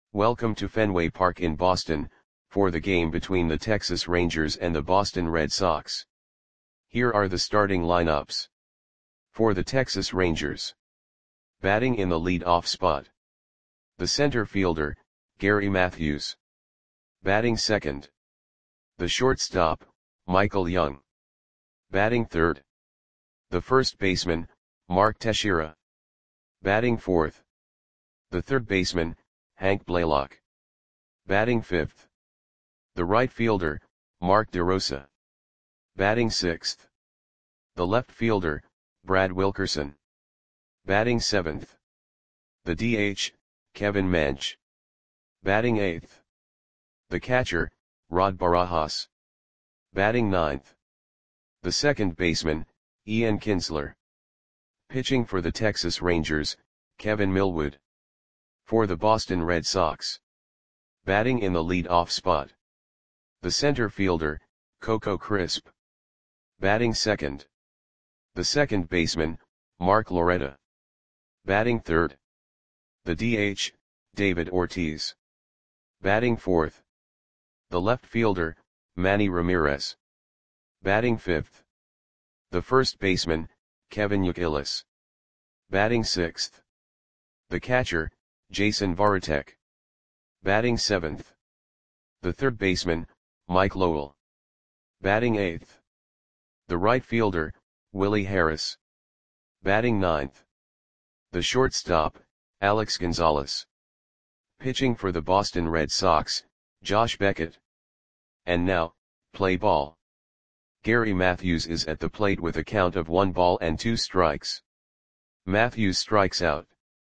Welcome to Fenway Park in Boston, for the game between the Texas Rangers and the Boston Red Sox. Here are the starting lineups. For the Texas Rangers. Batting in the lead-off spot. The center fielder, Gary Matthews. Batting second. The shortstop, Michael Young. Batting third. The first baseman, Mark Teixeira. Batting fourth. The third baseman, Hank Blaylock. Batting fifth. The right fielder, Mark DeRosa. Batting sixth. The left fielder, Brad Wilkerson. Batting seventh. The DH, Kevin Mench. Batting eighth. The catcher, Rod Barajas. Batting ninth. The second baseman, Ian Kinsler. Pitching for the Texas Rangers, Kevin Millwood. For the Boston Red Sox. Batting in the lead-off spot. The center fielder, Coco Crisp. Batting second. The second baseman, Mark Loretta. Batting third. The DH, David Ortiz. Batting fourth. The left fielder, Manny Ramirez. Batting fifth. The first baseman, Kevin Youkilis. Batting sixth. The catcher, Jason Varitek. Batting seventh. The third baseman, Mike Lowell. Batting eighth. The right fielder, Willie Harris. Batting ninth. The shortstop, Alex Gonzalez. Pitching for the Boston Red Sox, Josh Beckett. And now, play ball. Gary Matthews is at the plate with a count of 1 ball and 2 strikes. Matthews strikes out.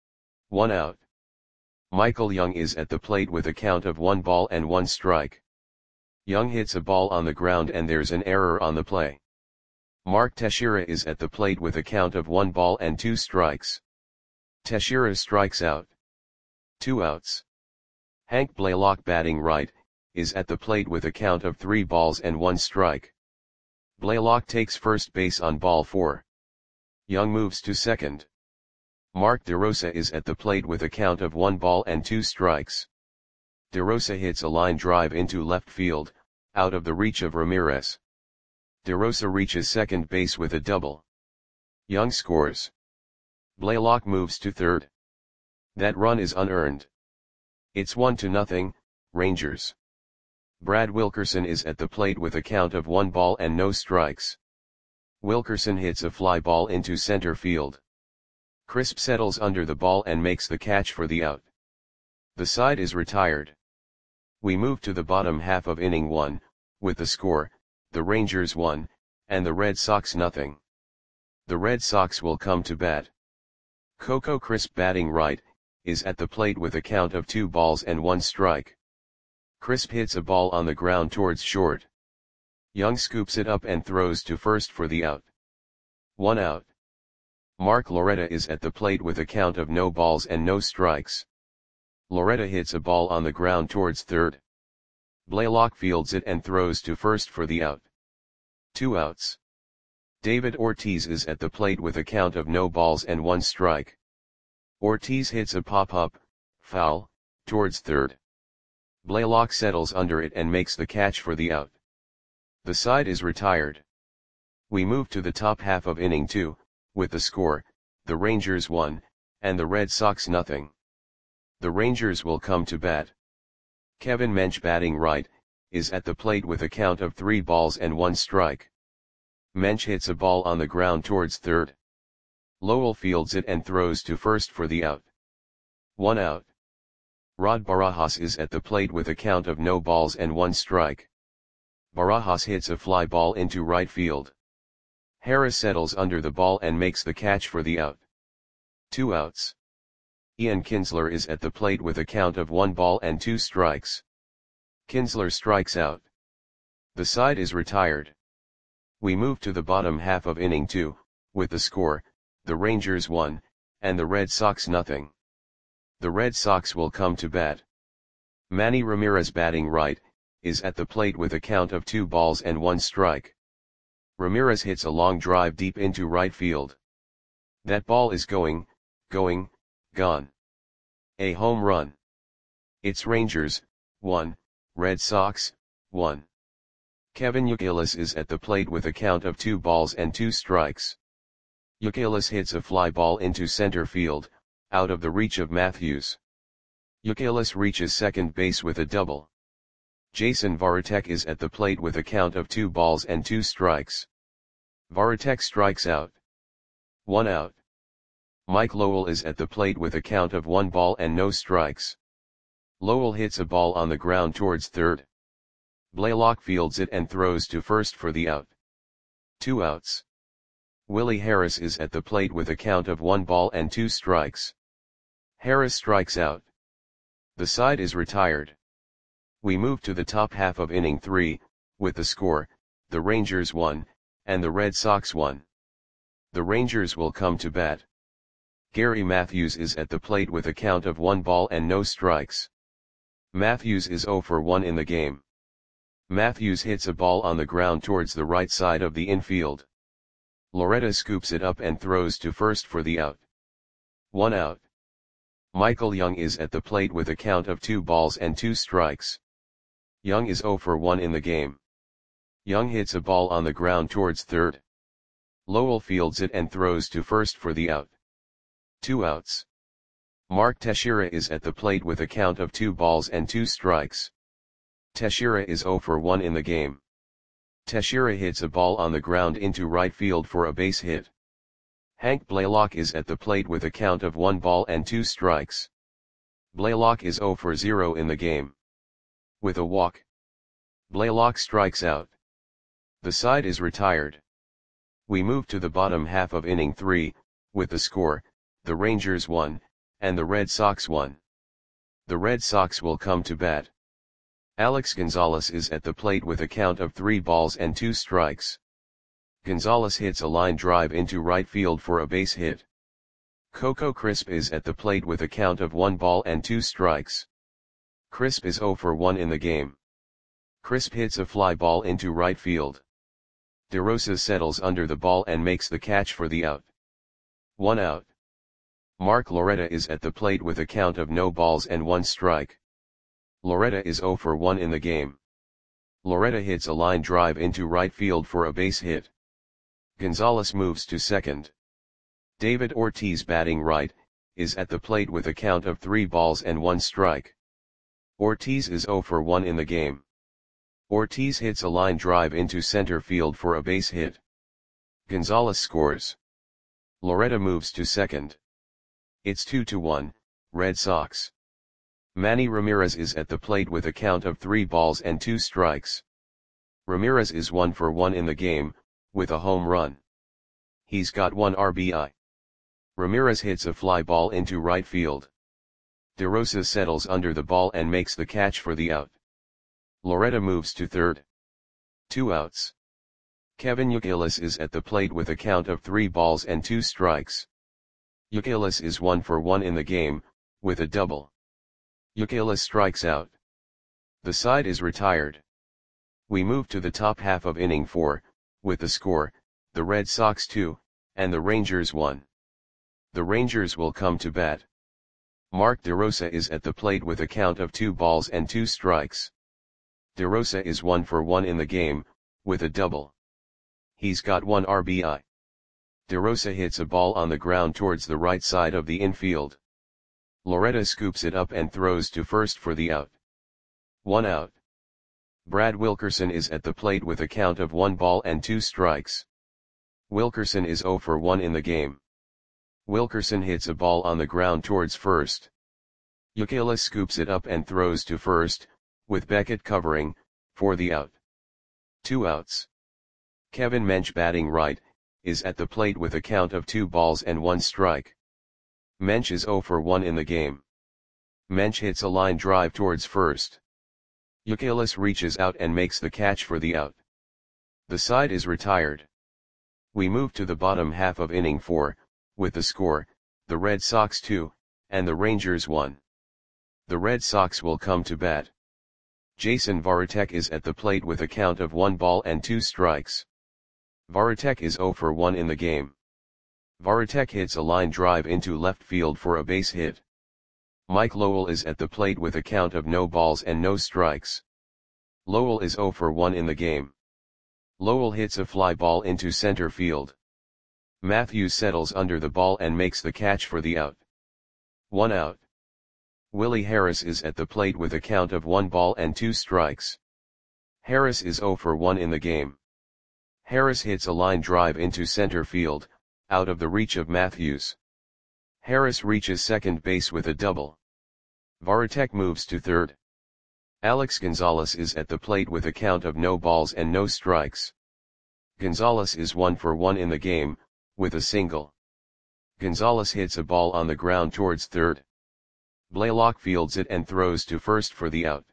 1 out. Michael Young is at the plate with a count of 1 ball and 1 strike. Young hits a ball on the ground and there's an error on the play. Mark Teixeira is at the plate with a count of 1 ball and 2 strikes. Teixeira strikes out. 2 outs. Hank Blaylock, batting right, is at the plate with a count of 3 balls and 1 strike. Blaylock takes first base on ball 4. Young moves to second. Mark DeRosa is at the plate with a count of 1 ball and 2 strikes. DeRosa hits a line drive into left field, out of the reach of Ramirez. DeRosa reaches second base with a double. Young scores. Blaylock moves to third. That run is unearned. It's 1-0, Rangers. Brad Wilkerson is at the plate with a count of 1 ball and no strikes. Wilkerson hits a fly ball into center field. Crisp settles under the ball and makes the catch for the out. The side is retired. We move to the bottom half of inning 1, with the score, the Rangers 1, and the Red Sox 0. The Red Sox will come to bat. Coco Crisp, batting right, is at the plate with a count of 2 balls and 1 strike. Crisp hits a ball on the ground towards short. Young scoops it up and throws to first for the out. 1 out. Mark Loretta is at the plate with a count of no balls and no strikes. Loretta hits a ball on the ground towards third. Blaylock fields it and throws to first for the out. 2 outs. David Ortiz is at the plate with a count of no balls and 1 strike. Ortiz hits a pop-up, foul, towards third. Blaylock settles under it and makes the catch for the out. The side is retired. We move to the top half of inning 2, with the score, the Rangers 1, and the Red Sox 0. The Rangers will come to bat. Kevin Mench, batting right, is at the plate with a count of 3 balls and 1 strike. Mench hits a ball on the ground towards third. Lowell fields it and throws to first for the out. 1 out. Rod Barajas is at the plate with a count of no balls and 1 strike. Barajas hits a fly ball into right field. Harris settles under the ball and makes the catch for the out. 2 outs. Ian Kinsler is at the plate with a count of 1 ball and 2 strikes. Kinsler strikes out. The side is retired. We move to the bottom half of inning 2, with the score, the Rangers 1, and the Red Sox 0. The Red Sox will come to bat. Manny Ramirez, batting right, is at the plate with a count of 2 balls and 1 strike. Ramirez hits a long drive deep into right field. That ball is gone. A home run. It's Rangers, 1, Red Sox, 1. Kevin Youkilis is at the plate with a count of 2 balls and 2 strikes. Youkilis hits a fly ball into center field, out of the reach of Matthews. Youkilis reaches second base with a double. Jason Varitek is at the plate with a count of 2 balls and 2 strikes. Varitek strikes out. 1 out. Mike Lowell is at the plate with a count of 1 ball and no strikes. Lowell hits a ball on the ground towards third. Blaylock fields it and throws to first for the out. 2 outs. Willie Harris is at the plate with a count of 1 ball and 2 strikes. Harris strikes out. The side is retired. We move to the top half of inning 3, with the score, the Rangers 1, and the Red Sox 1. The Rangers will come to bat. Gary Matthews is at the plate with a count of 1 ball and no strikes. Matthews is 0 for 1 in the game. Matthews hits a ball on the ground towards the right side of the infield. Loretta scoops it up and throws to first for the out. 1 out. Michael Young is at the plate with a count of 2 balls and 2 strikes. Young is 0 for 1 in the game. Young hits a ball on the ground towards third. Lowell fields it and throws to first for the out. 2 outs. Mark Teixeira is at the plate with a count of 2 balls and 2 strikes. Teixeira is 0 for 1 in the game. Teixeira hits a ball on the ground into right field for a base hit. Hank Blaylock is at the plate with a count of 1 ball and 2 strikes. Blaylock is 0 for 0 in the game. With a walk, Blaylock strikes out. The side is retired. We move to the bottom half of inning 3, with the score, the Rangers 1, and the Red Sox 1. The Red Sox will come to bat. Alex Gonzalez is at the plate with a count of 3 balls and 2 strikes. Gonzalez hits a line drive into right field for a base hit. Coco Crisp is at the plate with a count of 1 ball and 2 strikes. Crisp is 0 for 1 in the game. Crisp hits a fly ball into right field. DeRosa settles under the ball and makes the catch for the out. 1 out. Mark Loretta is at the plate with a count of no balls and 1 strike. Loretta is 0 for 1 in the game. Loretta hits a line drive into right field for a base hit. Gonzalez moves to second. David Ortiz, batting right, is at the plate with a count of 3 balls and 1 strike. Ortiz is 0 for 1 in the game. Ortiz hits a line drive into center field for a base hit. Gonzalez scores. Loretta moves to second. It's 2-1, Red Sox. Manny Ramirez is at the plate with a count of 3 balls and 2 strikes. Ramirez is 1 for 1 in the game, with a home run. He's got 1 RBI. Ramirez hits a fly ball into right field. DeRosa settles under the ball and makes the catch for the out. Loretta moves to third. 2 outs. Kevin Youkilis is at the plate with a count of 3 balls and 2 strikes. Youkilis is 1 for 1 in the game, with a double. Youkilis strikes out. The side is retired. We move to the top half of inning 4, with the score, the Red Sox 2, and the Rangers 1. The Rangers will come to bat. Mark DeRosa is at the plate with a count of 2 balls and 2 strikes. DeRosa is 1 for 1 in the game, with a double. He's got 1 RBI. DeRosa hits a ball on the ground towards the right side of the infield. Loretta scoops it up and throws to first for the out. 1 out. Brad Wilkerson is at the plate with a count of 1 ball and 2 strikes. Wilkerson is 0 for 1 in the game. Wilkerson hits a ball on the ground towards first. Youkilis scoops it up and throws to first, with Beckett covering, for the out. 2 outs. Kevin Mench, batting right, is at the plate with a count of 2 balls and 1 strike. Mench is 0 for 1 in the game. Mench hits a line drive towards first. Youkilis reaches out and makes the catch for the out. The side is retired. We move to the bottom half of inning 4, with the score, the Red Sox 2, and the Rangers 1. The Red Sox will come to bat. Jason Varitek is at the plate with a count of 1 ball and 2 strikes. Varitek is 0 for 1 in the game. Varitek hits a line drive into left field for a base hit. Mike Lowell is at the plate with a count of no balls and no strikes. Lowell is 0 for 1 in the game. Lowell hits a fly ball into center field. Matthews settles under the ball and makes the catch for the out. 1 out. Willie Harris is at the plate with a count of 1 ball and 2 strikes. Harris is 0 for 1 in the game. Harris hits a line drive into center field, out of the reach of Matthews. Harris reaches second base with a double. Varitek moves to third. Alex Gonzalez is at the plate with a count of no balls and no strikes. Gonzalez is 1 for 1 in the game, with a single. Gonzalez hits a ball on the ground towards third. Blaylock fields it and throws to first for the out.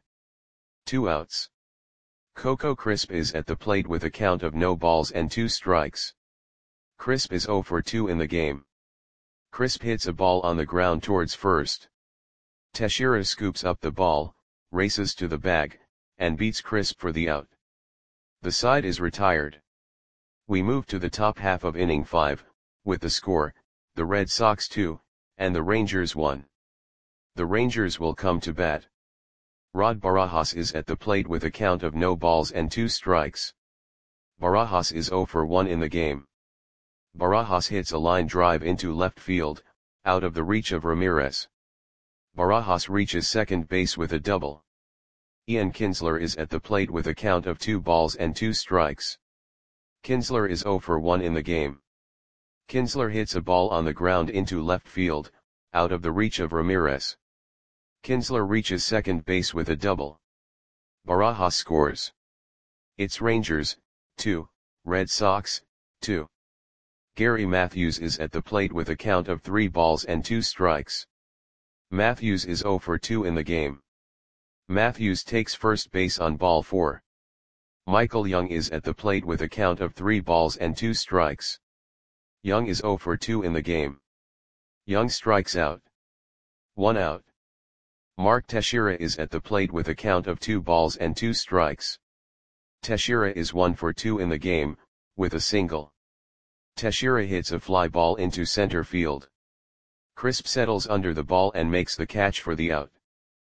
2 outs. Coco Crisp is at the plate with a count of no balls and 2 strikes. Crisp is 0 for 2 in the game. Crisp hits a ball on the ground towards first. Teixeira scoops up the ball, races to the bag, and beats Crisp for the out. The side is retired. We move to the top half of inning 5, with the score, the Red Sox 2, and the Rangers 1. The Rangers will come to bat. Rod Barajas is at the plate with a count of no balls and 2 strikes. Barajas is 0 for 1 in the game. Barajas hits a line drive into left field, out of the reach of Ramirez. Barajas reaches second base with a double. Ian Kinsler is at the plate with a count of 2 balls and 2 strikes. Kinsler is 0 for 1 in the game. Kinsler hits a ball on the ground into left field, out of the reach of Ramirez. Kinsler reaches second base with a double. Barajas scores. It's Rangers, 2, Red Sox, 2. Gary Matthews is at the plate with a count of 3 balls and 2 strikes. Matthews is 0 for 2 in the game. Matthews takes first base on ball 4. Michael Young is at the plate with a count of 3 balls and 2 strikes. Young is 0 for 2 in the game. Young strikes out. 1 out. Mark Teixeira is at the plate with a count of 2 balls and 2 strikes. Teixeira is 1 for 2 in the game, with a single. Teixeira hits a fly ball into center field. Crisp settles under the ball and makes the catch for the out.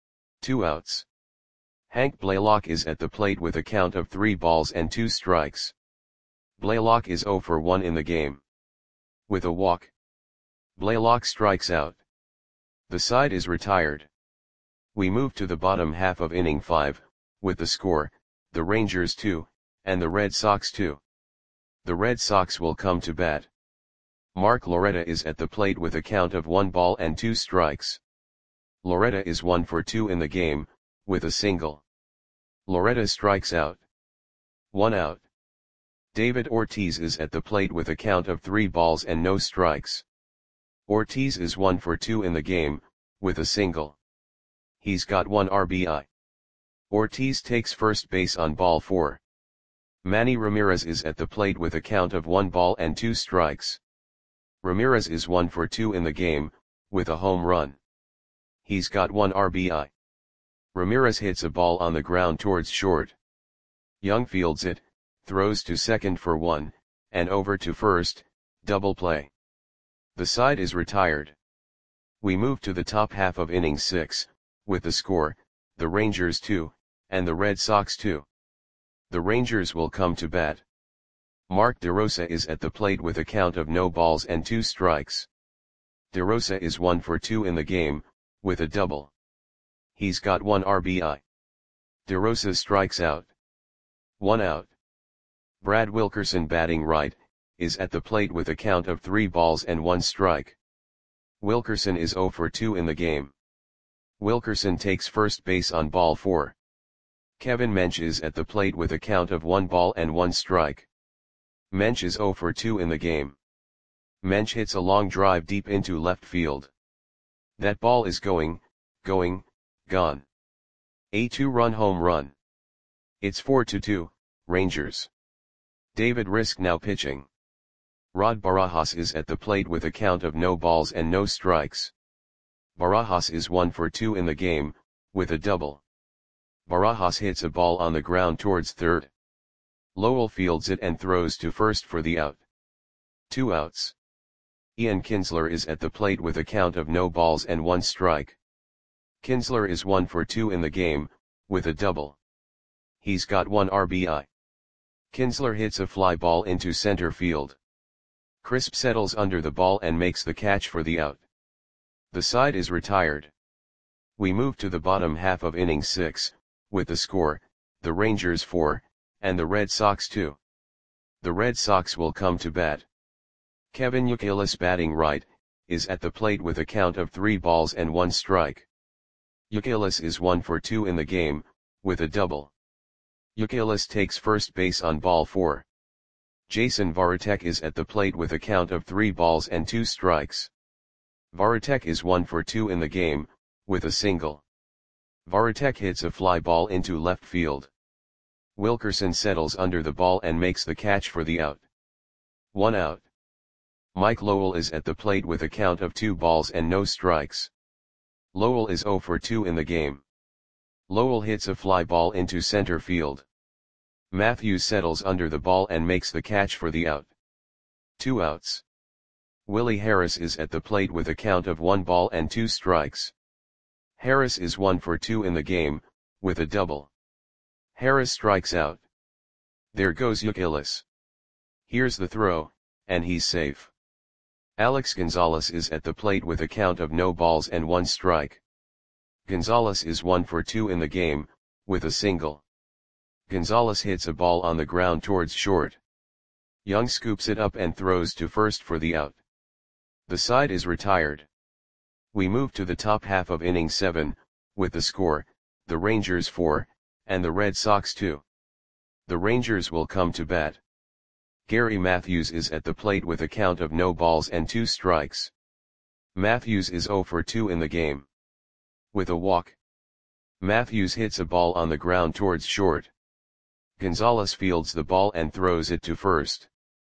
2 outs. Hank Blaylock is at the plate with a count of 3 balls and 2 strikes. Blaylock is 0 for 1 in the game. With a walk. Blaylock strikes out. The side is retired. We move to the bottom half of inning 5, with the score, the Rangers 2, and the Red Sox 2. The Red Sox will come to bat. Mark Loretta is at the plate with a count of 1 ball and 2 strikes. Loretta is 1 for 2 in the game, with a single. Loretta strikes out. 1 out. David Ortiz is at the plate with a count of 3 balls and no strikes. Ortiz is 1 for 2 in the game, with a single. He's got 1 RBI. Ortiz takes first base on ball 4. Manny Ramirez is at the plate with a count of 1 ball and 2 strikes. Ramirez is 1 for 2 in the game, with a home run. He's got 1 RBI. Ramirez hits a ball on the ground towards short. Young fields it, throws to second for 1, and over to first, double play. The side is retired. We move to the top half of inning 6, with the score, the Rangers 2, and the Red Sox 2. The Rangers will come to bat. Mark DeRosa is at the plate with a count of no balls and 2 strikes. DeRosa is 1 for 2 in the game, with a double. He's got 1 RBI. DeRosa strikes out. 1 out. Brad Wilkerson, batting right, is at the plate with a count of 3 balls and 1 strike. Wilkerson is 0 for 2 in the game. Wilkerson takes first base on ball 4. Kevin Mench is at the plate with a count of 1 ball and 1 strike. Mench is 0 for 2 in the game. Mench hits a long drive deep into left field. That ball is gone. A 2-run home run. It's 4-2, Rangers. David Risk now pitching. Rod Barajas is at the plate with a count of no balls and no strikes. Barajas is 1 for 2 in the game, with a double. Barajas hits a ball on the ground towards third. Lowell fields it and throws to first for the out. 2 outs. Ian Kinsler is at the plate with a count of no balls and 1 strike. Kinsler is 1 for 2 in the game, with a double. He's got 1 RBI. Kinsler hits a fly ball into center field. Crisp settles under the ball and makes the catch for the out. The side is retired. We move to the bottom half of inning 6, with the score, the Rangers 4, and the Red Sox 2. The Red Sox will come to bat. Kevin Youkilis, batting right, is at the plate with a count of 3 balls and 1 strike. Youkilis is 1 for 2 in the game, with a double. Youkilis takes first base on ball 4. Jason Varitek is at the plate with a count of 3 balls and 2 strikes. Varitek is 1 for 2 in the game, with a single. Varitek hits a fly ball into left field. Wilkerson settles under the ball and makes the catch for the out. 1 out. Mike Lowell is at the plate with a count of 2 balls and no strikes. Lowell is 0 for 2 in the game. Lowell hits a fly ball into center field. Matthews settles under the ball and makes the catch for the out. 2 outs. Willie Harris is at the plate with a count of 1 ball and 2 strikes. Harris is 1 for 2 in the game, with a double. Harris strikes out. There goes Youkilis. Here's the throw, and he's safe. Alex Gonzalez is at the plate with a count of no balls and 1 strike. Gonzalez is 1 for 2 in the game, with a single. Gonzalez hits a ball on the ground towards short. Young scoops it up and throws to first for the out. The side is retired. We move to the top half of inning 7, with the score, the Rangers 4, and the Red Sox 2. The Rangers will come to bat. Gary Matthews is at the plate with a count of no balls and 2 strikes. Matthews is 0 for 2 in the game. With a walk. Matthews hits a ball on the ground towards short. Gonzalez fields the ball and throws it to first.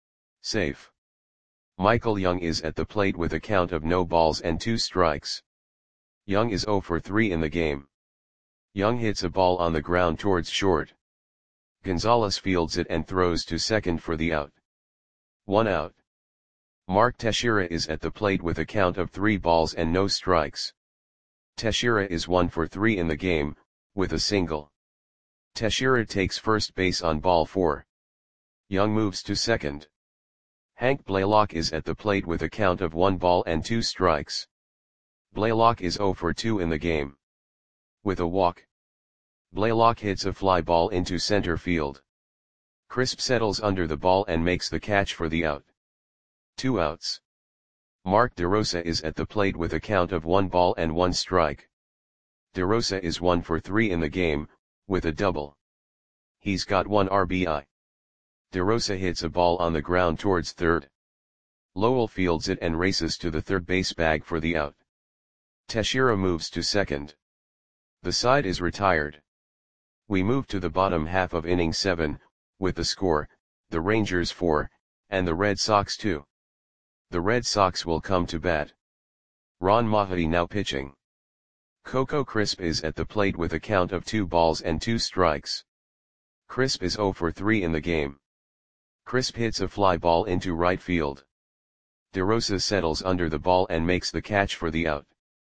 Safe. Michael Young is at the plate with a count of no balls and 2 strikes. Young is 0 for 3 in the game. Young hits a ball on the ground towards short. Gonzalez fields it and throws to second for the out. 1 out. Mark Teixeira is at the plate with a count of 3 balls and no strikes. Teixeira is 1 for 3 in the game, with a single. Teixeira takes first base on ball 4. Young moves to second. Hank Blaylock is at the plate with a count of 1 ball and 2 strikes. Blaylock is 0 for 2 in the game. With a walk. Blaylock hits a fly ball into center field. Crisp settles under the ball and makes the catch for the out. 2 outs. Mark DeRosa is at the plate with a count of 1 ball and 1 strike. DeRosa is 1 for 3 in the game, with a double. He's got 1 RBI. DeRosa hits a ball on the ground towards third. Lowell fields it and races to the third base bag for the out. Teixeira moves to second. The side is retired. We move to the bottom half of inning 7, with the score, the Rangers 4, and the Red Sox 2. The Red Sox will come to bat. Ron Mahadi now pitching. Coco Crisp is at the plate with a count of 2 balls and 2 strikes. Crisp is 0 for 3 in the game. Crisp hits a fly ball into right field. DeRosa settles under the ball and makes the catch for the out.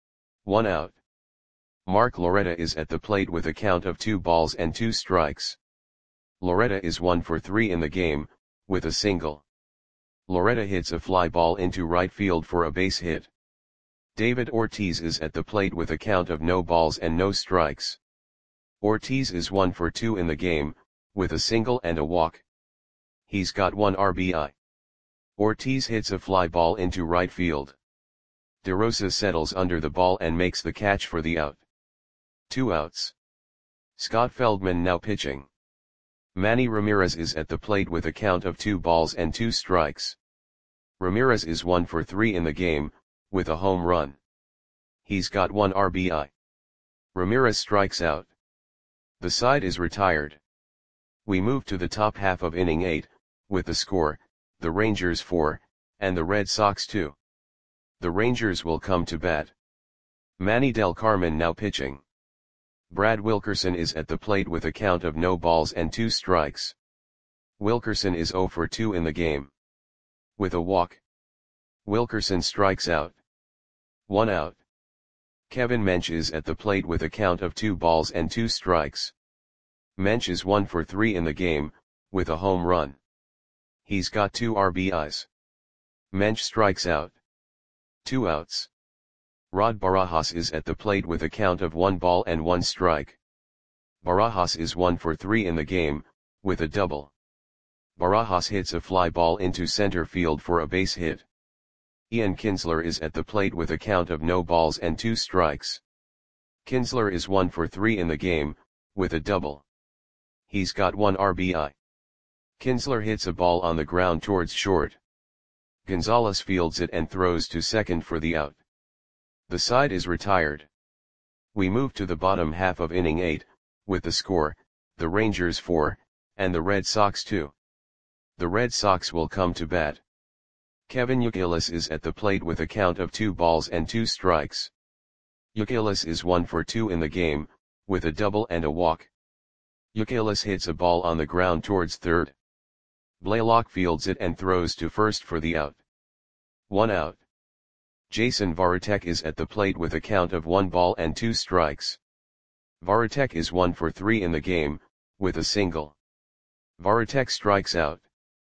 1 out. Mark Loretta is at the plate with a count of 2 balls and 2 strikes. Loretta is 1 for 3 in the game, with a single. Loretta hits a fly ball into right field for a base hit. David Ortiz is at the plate with a count of no balls and no strikes. Ortiz is 1 for 2 in the game, with a single and a walk. He's got 1 RBI. Ortiz hits a fly ball into right field. DeRosa settles under the ball and makes the catch for the out. 2 outs. Scott Feldman now pitching. Manny Ramirez is at the plate with a count of 2 balls and 2 strikes. Ramirez is 1 for 3 in the game, with a home run. He's got 1 RBI. Ramirez strikes out. The side is retired. We move to the top half of inning 8, with the score, the Rangers 4, and the Red Sox 2. The Rangers will come to bat. Manny Del Carmen now pitching. Brad Wilkerson is at the plate with a count of no balls and 2 strikes. Wilkerson is 0 for 2 in the game. With a walk. Wilkerson strikes out. 1 out. Kevin Mench is at the plate with a count of 2 balls and 2 strikes. Mench is 1 for 3 in the game, with a home run. He's got 2 RBIs. Mench strikes out. 2 outs. Rod Barajas is at the plate with a count of 1 ball and 1 strike. Barajas is 1 for 3 in the game, with a double. Barajas hits a fly ball into center field for a base hit. Ian Kinsler is at the plate with a count of no balls and 2 strikes. Kinsler is 1 for 3 in the game, with a double. He's got 1 RBI. Kinsler hits a ball on the ground towards short. Gonzalez fields it and throws to second for the out. The side is retired. We move to the bottom half of inning 8, with the score, the Rangers 4, and the Red Sox 2. The Red Sox will come to bat. Kevin Youkilis is at the plate with a count of 2 balls and 2 strikes. Youkilis is 1 for 2 in the game, with a double and a walk. Youkilis hits a ball on the ground towards third. Blaylock fields it and throws to first for the out. 1 out. Jason Varitek is at the plate with a count of 1 ball and 2 strikes. Varitek is 1 for 3 in the game, with a single. Varitek strikes out.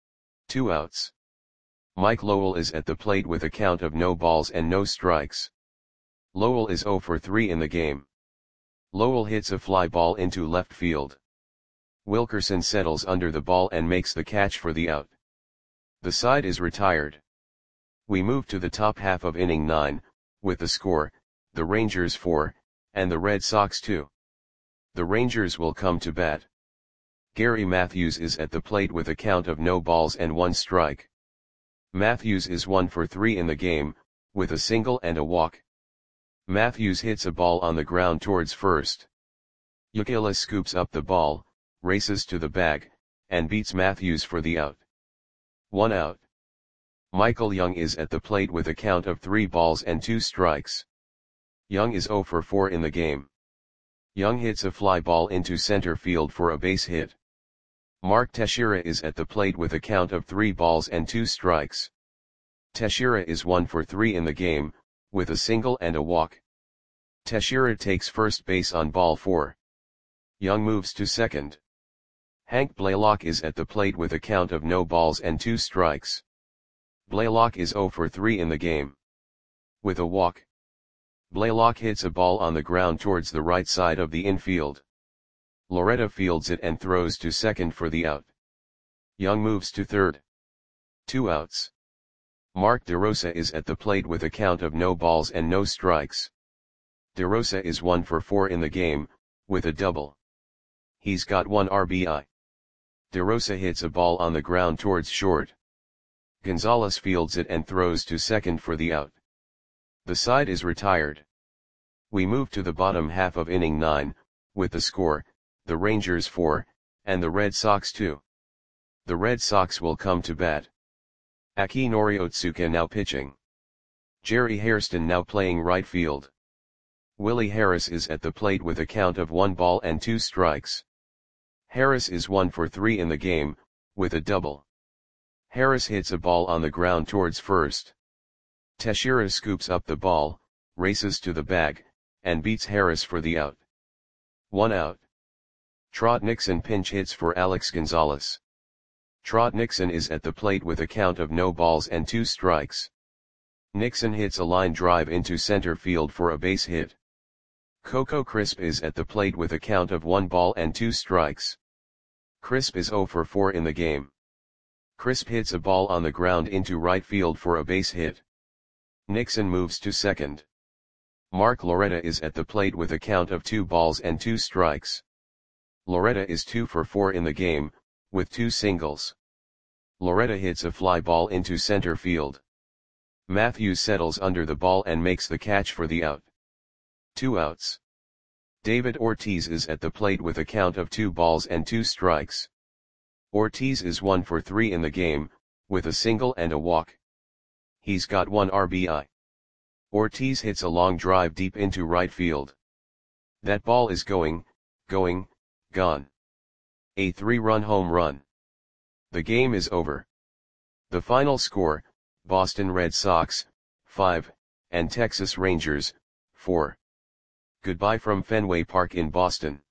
2 outs. Mike Lowell is at the plate with a count of no balls and no strikes. Lowell is 0 for 3 in the game. Lowell hits a fly ball into left field. Wilkerson settles under the ball and makes the catch for the out. The side is retired. We move to the top half of inning 9, with the score, the Rangers 4, and the Red Sox 2. The Rangers will come to bat. Gary Matthews is at the plate with a count of no balls and 1 strike. Matthews is 1 for 3 in the game, with a single and a walk. Matthews hits a ball on the ground towards first. Youkilis scoops up the ball, races to the bag, and beats Matthews for the out. 1 out. Michael Young is at the plate with a count of 3 balls and 2 strikes. Young is 0 for 4 in the game. Young hits a fly ball into center field for a base hit. Mark Teixeira is at the plate with a count of 3 balls and 2 strikes. Teixeira is 1 for 3 in the game, with a single and a walk. Teixeira takes first base on ball 4. Young moves to second. Hank Blaylock is at the plate with a count of no balls and 2 strikes. Blaylock is 0 for 3 in the game. With a walk. Blaylock hits a ball on the ground towards the right side of the infield. Loretta fields it and throws to second for the out. Young moves to third. 2 outs. Mark DeRosa is at the plate with a count of no balls and no strikes. DeRosa is 1 for 4 in the game, with a double. He's got 1 RBI. DeRosa hits a ball on the ground towards short. Gonzalez fields it and throws to second for the out. The side is retired. We move to the bottom half of inning 9, with the score, the Rangers 4, and the Red Sox 2. The Red Sox will come to bat. Akinori Otsuka now pitching. Jerry Hairston now playing right field. Willie Harris is at the plate with a count of 1 ball and 2 strikes. Harris is 1 for 3 in the game, with a double. Harris hits a ball on the ground towards first. Teixeira scoops up the ball, races to the bag, and beats Harris for the out. 1 out. Trot Nixon pinch hits for Alex Gonzalez. Trot Nixon is at the plate with a count of no balls and 2 strikes. Nixon hits a line drive into center field for a base hit. Coco Crisp is at the plate with a count of 1 ball and 2 strikes. Crisp is 0 for 4 in the game. Crisp hits a ball on the ground into right field for a base hit. Nixon moves to second. Mark Loretta is at the plate with a count of 2 balls and 2 strikes. Loretta is 2 for 4 in the game, with 2 singles. Loretta hits a fly ball into center field. Matthews settles under the ball and makes the catch for the out. 2 outs. David Ortiz is at the plate with a count of 2 balls and 2 strikes. Ortiz is 1 for 3 in the game, with a single and a walk. He's got 1 RBI. Ortiz hits a long drive deep into right field. That ball is going, gone. A 3-run home run. The game is over. The final score, Boston Red Sox, 5, and Texas Rangers, 4. Goodbye from Fenway Park in Boston.